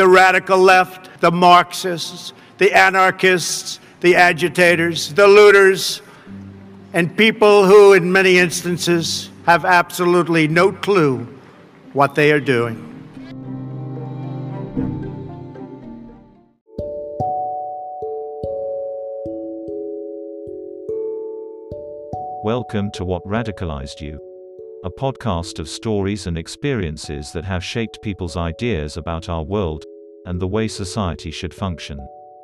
the radical left, the Marxists, the anarchists, the agitators, the looters, and people who, in many instances, have absolutely no clue what they are doing. Welcome to What Radicalized You, a podcast of stories and experiences that have shaped people's ideas about our world and the way society should function.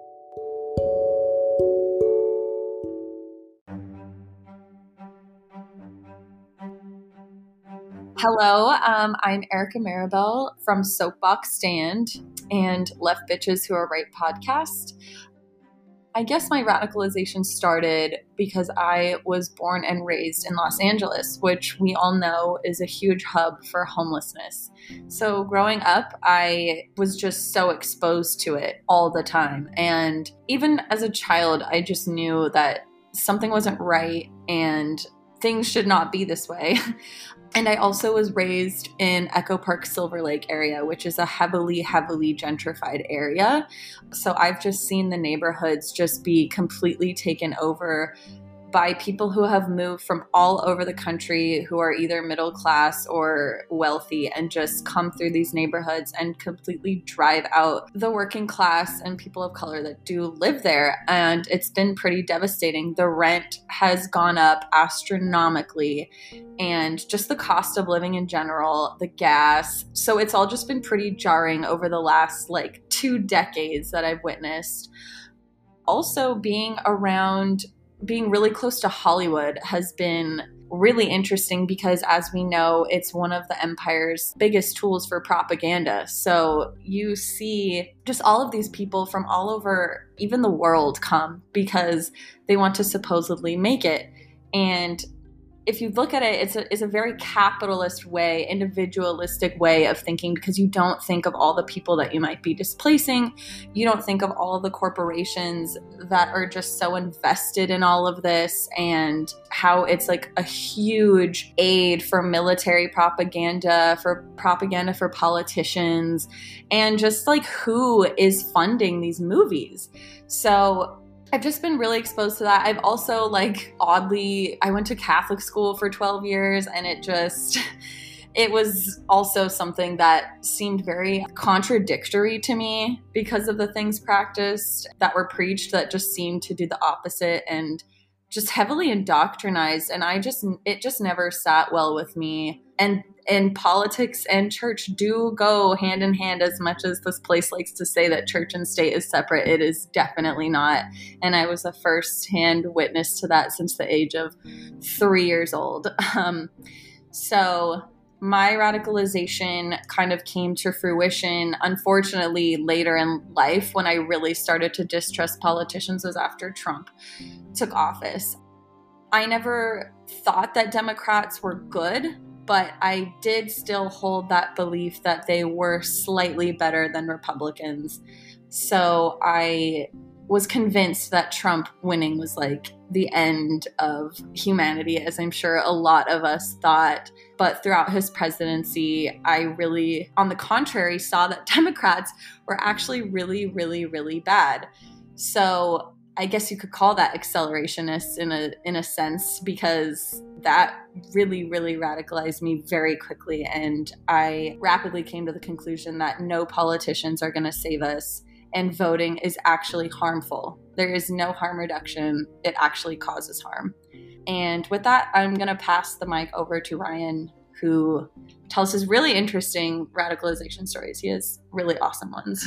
Hello, I'm Erica Maribel from Soapbox Stand and Left Bitches Who Are Right podcast. I guess my radicalization started because I was born and raised in Los Angeles, which we all know is a huge hub for homelessness. So growing up, I was just so exposed to it all the time. And even as a child, I just knew that something wasn't right and things should not be this way. And I also was raised in Echo Park, Silver Lake area, which is a heavily gentrified area. So I've just seen the neighborhoods just be completely taken over by people who have moved from all over the country, who are either middle class or wealthy, and just come through these neighborhoods and completely drive out the working class and people of color that do live there. And it's been pretty devastating. The rent has gone up astronomically, and just the cost of living in general, the gas. So it's all just been pretty jarring over the last 2 decades that I've witnessed. Also, being really close to Hollywood has been really interesting because, as we know, it's one of the empire's biggest tools for propaganda. So you see just all of these people from all over, even the world, come because they want to supposedly make it. And if you look at it, it's a very capitalist way, individualistic way of thinking, because you don't think of all the people that you might be displacing. You don't think of all of the corporations that are just so invested in all of this, and how it's like a huge aid for military propaganda for politicians, and just who is funding these movies. So I've just been really exposed to that. I've also oddly, I went to Catholic school for 12 years, and it was also something that seemed very contradictory to me because of the things practiced that were preached that just seemed to do the opposite and just heavily indoctrinized. And it just never sat well with me. And politics and church do go hand in hand. As much as this place likes to say that church and state is separate, it is definitely not. And I was a first-hand witness to that since the age of 3 years old. So my radicalization kind of came to fruition, unfortunately, later in life. When I really started to distrust politicians was after Trump took office. I never thought that Democrats were good, but I did still hold that belief that they were slightly better than Republicans. So I was convinced that Trump winning was the end of humanity, as I'm sure a lot of us thought. But throughout his presidency, I really, on the contrary, saw that Democrats were actually really, really, really bad. So I guess you could call that accelerationist in a sense, because that really, really radicalized me very quickly. And I rapidly came to the conclusion that no politicians are going to save us, and voting is actually harmful. There is no harm reduction. It actually causes harm. And with that, I'm going to pass the mic over to Ryan, who tells his really interesting radicalization stories. He has really awesome ones.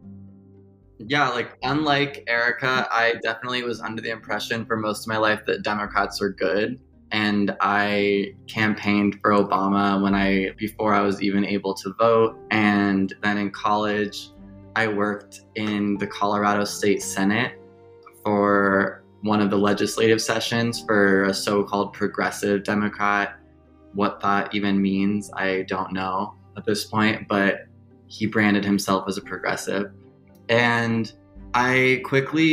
Yeah, unlike Erica, I definitely was under the impression for most of my life that Democrats were good. And I campaigned for Obama before I was even able to vote. And then in college, I worked in the Colorado State Senate for one of the legislative sessions for a so-called progressive Democrat. What that even means, I don't know at this point, but he branded himself as a progressive. And I quickly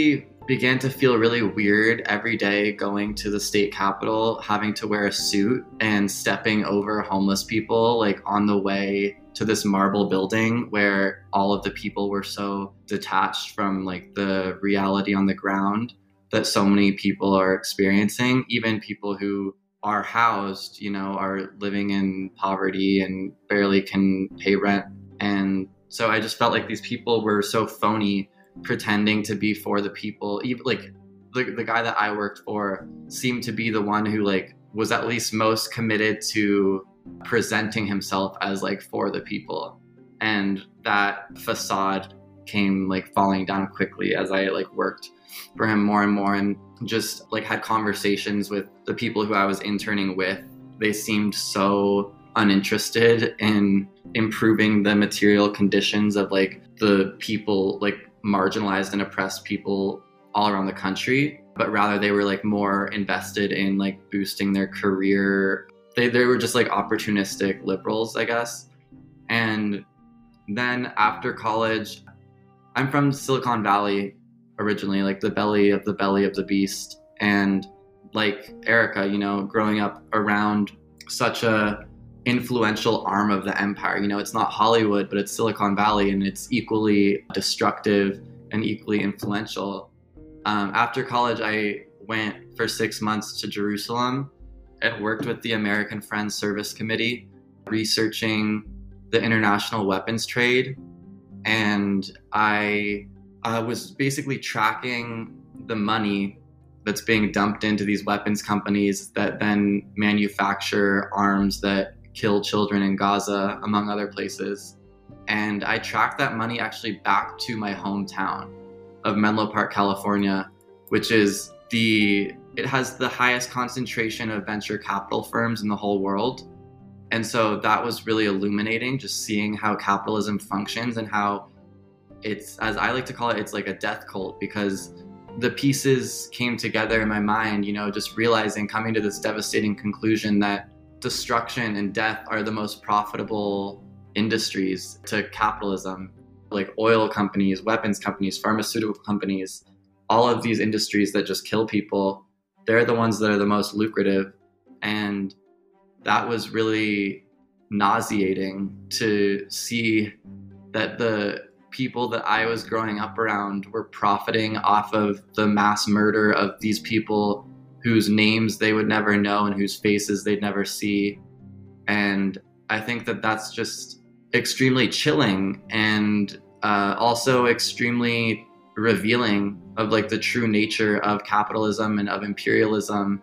began to feel really weird every day going to the state capitol, having to wear a suit and stepping over homeless people like on the way to this marble building where all of the people were so detached from like the reality on the ground that so many people are experiencing. Even people who are housed, you know, are living in poverty and barely can pay rent. And so I just felt like these people were so phony, pretending to be for the people. Even like the guy that I worked for seemed to be the one who like was at least most committed to presenting himself as like for the people. And that facade came like falling down quickly as I like worked for him more and more and just like had conversations with the people who I was interning with. They seemed so uninterested in improving the material conditions of like the people, like marginalized and oppressed people all around the country, but rather they were like more invested in like boosting their career. They were just like opportunistic liberals, I guess. And then after college, I'm from Silicon Valley originally, like the belly of the beast. And like Erica, you know, growing up around such a influential arm of the empire. You know, it's not Hollywood, but it's Silicon Valley, and it's equally destructive and equally influential. After college, I went for 6 months to Jerusalem and worked with the American Friends Service Committee, researching the international weapons trade. And I was basically tracking the money that's being dumped into these weapons companies that then manufacture arms that kill children in Gaza, among other places. And I tracked that money actually back to my hometown of Menlo Park, California, which is it has the highest concentration of venture capital firms in the whole world. And so that was really illuminating, just seeing how capitalism functions and how it's, as I like to call it, it's like a death cult, because the pieces came together in my mind, you know, just realizing, coming to this devastating conclusion that destruction and death are the most profitable industries to capitalism. Like oil companies, weapons companies, pharmaceutical companies, all of these industries that just kill people, they're the ones that are the most lucrative. And that was really nauseating to see that the people that I was growing up around were profiting off of the mass murder of these people whose names they would never know and whose faces they'd never see. And I think that that's just extremely chilling and also extremely revealing of like the true nature of capitalism and of imperialism.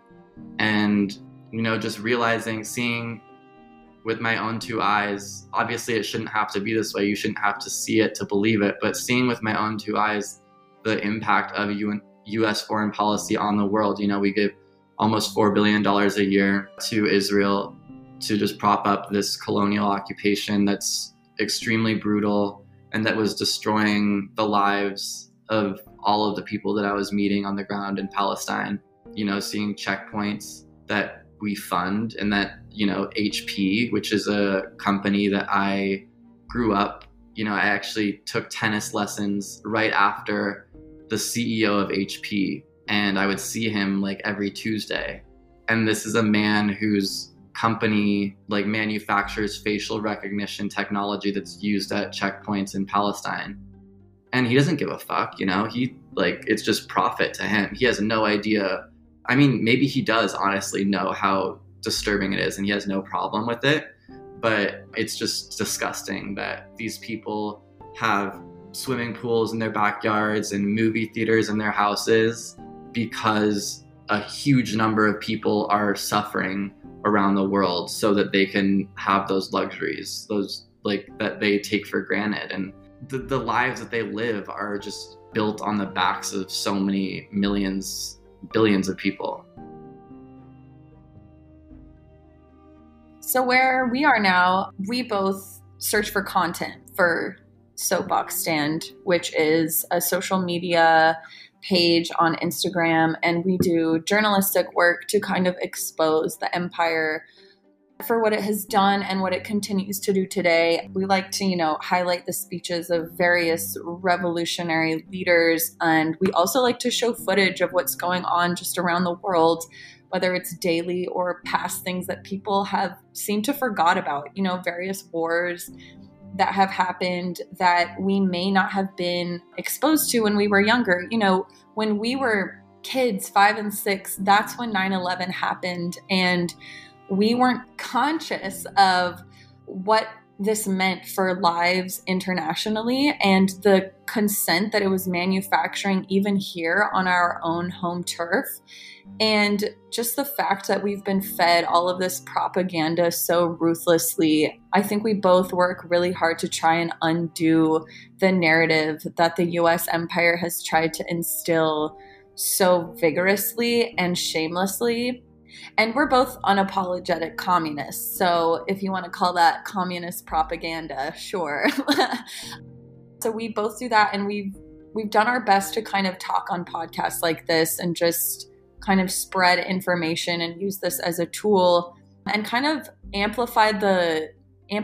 And, you know, just realizing, seeing with my own two eyes, obviously it shouldn't have to be this way. You shouldn't have to see it to believe it, but seeing with my own two eyes the impact of U.S. foreign policy on the world. You know, we give almost $4 billion a year to Israel to just prop up this colonial occupation that's extremely brutal and that was destroying the lives of all of the people that I was meeting on the ground in Palestine. You know, seeing checkpoints that we fund, and that, you know, HP, which is a company that I grew up, you know, I actually took tennis lessons right after the CEO of HP, and I would see him like every Tuesday. And this is a man whose company like manufactures facial recognition technology that's used at checkpoints in Palestine. And he doesn't give a fuck, you know, he like, it's just profit to him. He has no idea. I mean, maybe he does honestly know how disturbing it is and he has no problem with it, but it's just disgusting that these people have swimming pools in their backyards and movie theaters in their houses because a huge number of people are suffering around the world so that they can have those luxuries, those like that they take for granted. And the lives that they live are just built on the backs of so many millions, billions of people. So where we are now, we both search for content for Soapbox Stand, which is a social media page on Instagram, and we do journalistic work to kind of expose the empire for what it has done and what it continues to do today. We like to, highlight the speeches of various revolutionary leaders. And we also like to show footage of what's going on just around the world, whether it's daily or past things that people have seemed to forgot about, various wars that have happened that we may not have been exposed to when we were younger. When we were kids, 5 and 6, that's when 9/11 happened. And we weren't conscious of what this meant for lives internationally and the consent that it was manufacturing even here on our own home turf. And just the fact that we've been fed all of this propaganda so ruthlessly, I think we both work really hard to try and undo the narrative that the US empire has tried to instill so vigorously and shamelessly. And we're both unapologetic communists. So if you want to call that communist propaganda, sure. So we both do that. And we've done our best to kind of talk on podcasts like this and just kind of spread information and use this as a tool and kind of amplify the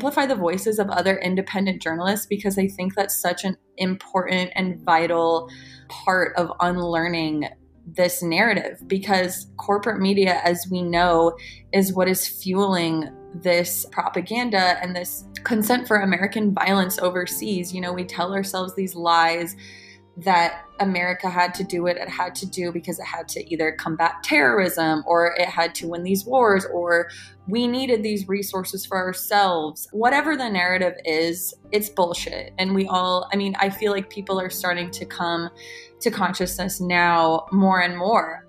voices of other independent journalists, because I think that's such an important and vital part of unlearning this narrative, because corporate media, as we know, is what is fueling this propaganda and this consent for American violence overseas. We tell ourselves these lies that America had to do it had to do because it had to either combat terrorism or it had to win these wars or we needed these resources for ourselves. Whatever the narrative is, it's bullshit. And I feel like people are starting to come to consciousness now more and more.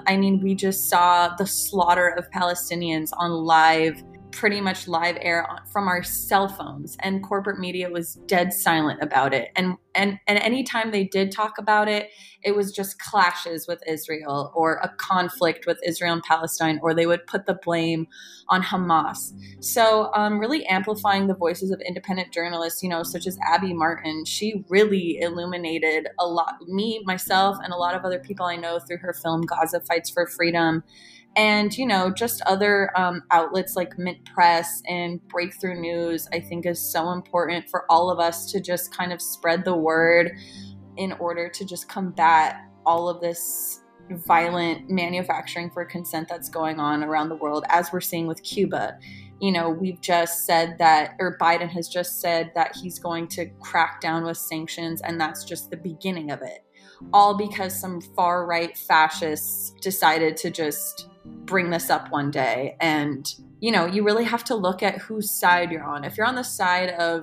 We just saw the slaughter of Palestinians on pretty much live air from our cell phones, and corporate media was dead silent about it. And anytime they did talk about it, it was just clashes with Israel or a conflict with Israel and Palestine, or they would put the blame on Hamas. So really amplifying the voices of independent journalists, such as Abby Martin, she really illuminated a lot, myself, and a lot of other people I know through her film Gaza Fights for Freedom. And, just other outlets like Mint Press and Breakthrough News, I think is so important for all of us to just kind of spread the word in order to just combat all of this violent manufacturing for consent that's going on around the world, as we're seeing with Cuba. We've just said that, or Biden has just said that he's going to crack down with sanctions, and that's just the beginning of it. All because some far-right fascists decided to just bring this up one day. And, you really have to look at whose side you're on. If you're on the side of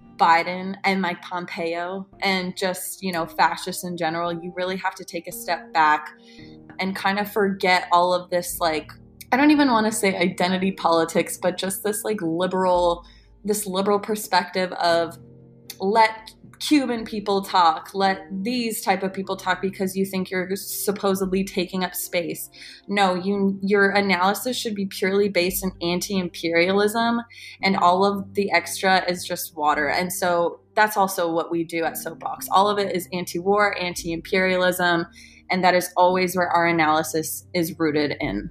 Biden and Mike Pompeo and just, fascists in general, you really have to take a step back and kind of forget all of this, I don't even want to say identity politics, but just this liberal perspective of let Cuban people talk, let these type of people talk because you think you're supposedly taking up space. No, your analysis should be purely based in anti-imperialism, and all of the extra is just water. And so that's also what we do at Soapbox. All of it is anti-war, anti-imperialism, and that is always where our analysis is rooted in.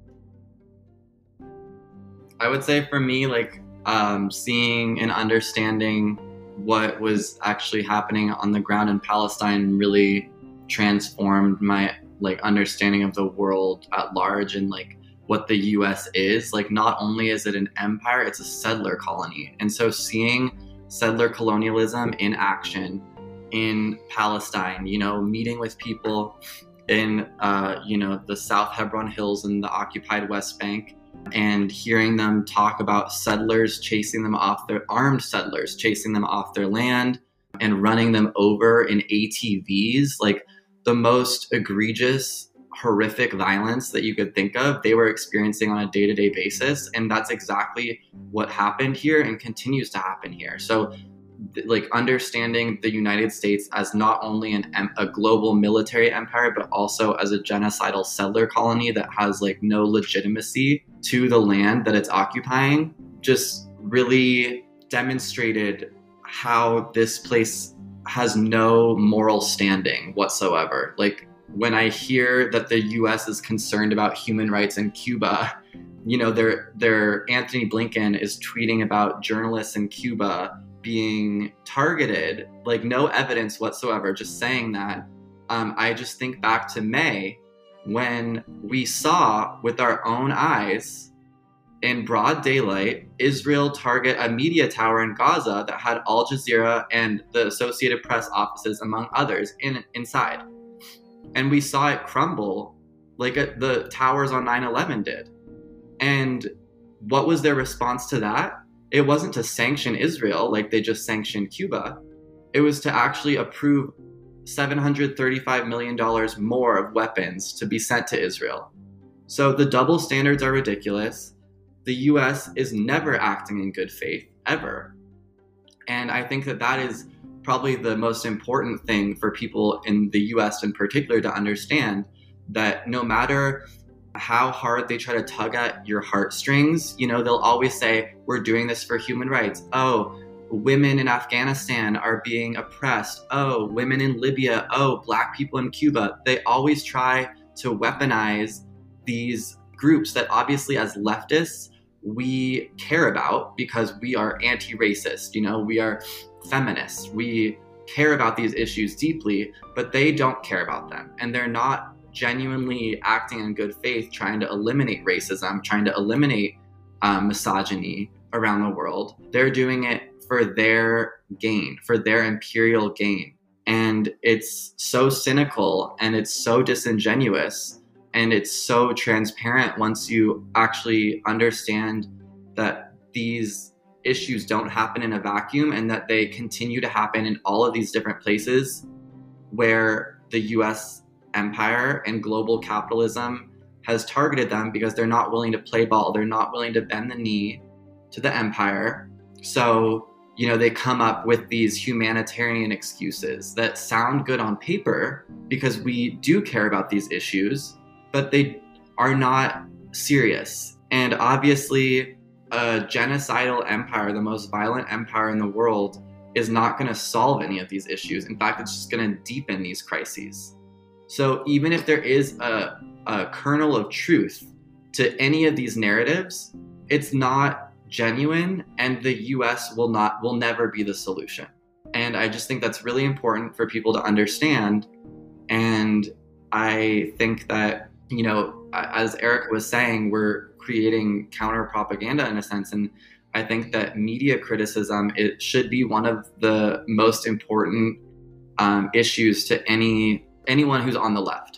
I would say for me, seeing and understanding what was actually happening on the ground in Palestine really transformed my understanding of the world at large and what the US is. Not only is it an empire, it's a settler colony. And so seeing settler colonialism in action in Palestine, meeting with people in the South Hebron Hills and the occupied West Bank, and hearing them talk about armed settlers chasing them off their land and running them over in ATVs, the most egregious, horrific violence that you could think of, they were experiencing on a day-to-day basis. And that's exactly what happened here and continues to happen here. So understanding the United States as not only a global military empire, but also as a genocidal settler colony that has no legitimacy to the land that it's occupying, just really demonstrated how this place has no moral standing whatsoever. When I hear that the US is concerned about human rights in Cuba, their Anthony Blinken is tweeting about journalists in Cuba being targeted, like no evidence whatsoever, just saying that. I just think back to May when we saw with our own eyes in broad daylight Israel target a media tower in Gaza that had Al Jazeera and the Associated Press offices, among others, inside. And we saw it crumble like the towers on 9/11 did. And what was their response to that? It wasn't to sanction Israel like they just sanctioned Cuba. It was to actually approve $735 million more of weapons to be sent to Israel. So the double standards are ridiculous. The US is never acting in good faith, ever. And I think that is probably the most important thing for people in the US in particular to understand, that no matter how hard they try to tug at your heartstrings, they'll always say, we're doing this for human rights. Oh, women in Afghanistan are being oppressed. Oh, women in Libya. Oh, Black people in Cuba. They always try to weaponize these groups that obviously as leftists we care about because we are anti-racist. We are feminists. We care about these issues deeply, but they don't care about them. And they're not genuinely acting in good faith, trying to eliminate racism, trying to eliminate misogyny around the world. They're doing it for their gain, for their imperial gain. And it's so cynical and it's so disingenuous and it's so transparent once you actually understand that these issues don't happen in a vacuum and that they continue to happen in all of these different places where the US empire and global capitalism has targeted them because they're not willing to play ball. They're not willing to bend the knee to the empire. So, they come up with these humanitarian excuses that sound good on paper because we do care about these issues, but they are not serious. And obviously, a genocidal empire, the most violent empire in the world, is not going to solve any of these issues. In fact, it's just going to deepen these crises. So even if there is a kernel of truth to any of these narratives, it's not genuine, and the US will never be the solution. And I just think that's really important for people to understand. And I think that, as Erica was saying, we're creating counter propaganda in a sense. And I think that media criticism, it should be one of the most important issues to anyone who's on the left,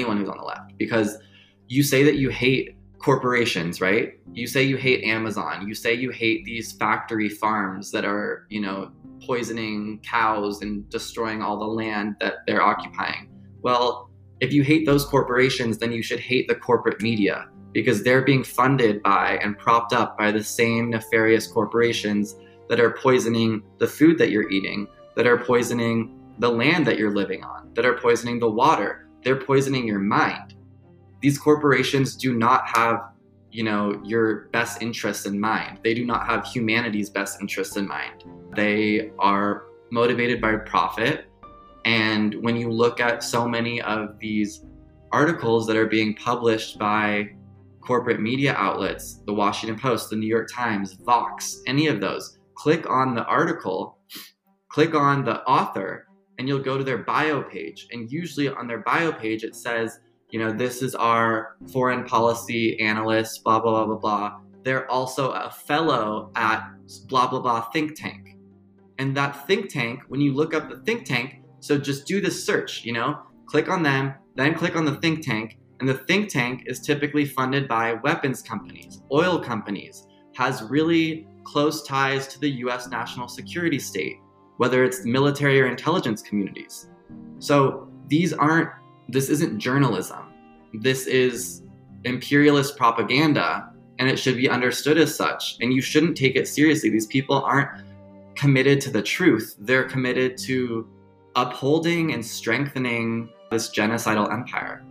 because you say that you hate corporations, right? You say you hate Amazon. You say you hate these factory farms that are, poisoning cows and destroying all the land that they're occupying. Well, if you hate those corporations, then you should hate the corporate media because they're being funded by and propped up by the same nefarious corporations that are poisoning the food that you're eating, that are poisoning the land that you're living on, that are poisoning the water. They're poisoning your mind. These corporations do not have, your best interests in mind. They do not have humanity's best interests in mind. They are motivated by profit. And when you look at so many of these articles that are being published by corporate media outlets, the Washington Post, the New York Times, Vox, any of those, click on the article, click on the author, and you'll go to their bio page. And usually on their bio page, it says, this is our foreign policy analyst, blah, blah, blah, blah, blah. They're also a fellow at blah, blah, blah think tank. And that think tank, when you look up the think tank, so just do this search, click on them, then click on the think tank. And the think tank is typically funded by weapons companies, oil companies, has really close ties to the US national security state, whether it's military or intelligence communities. So this isn't journalism. This is imperialist propaganda, and it should be understood as such. And you shouldn't take it seriously. These people aren't committed to the truth. They're committed to upholding and strengthening this genocidal empire.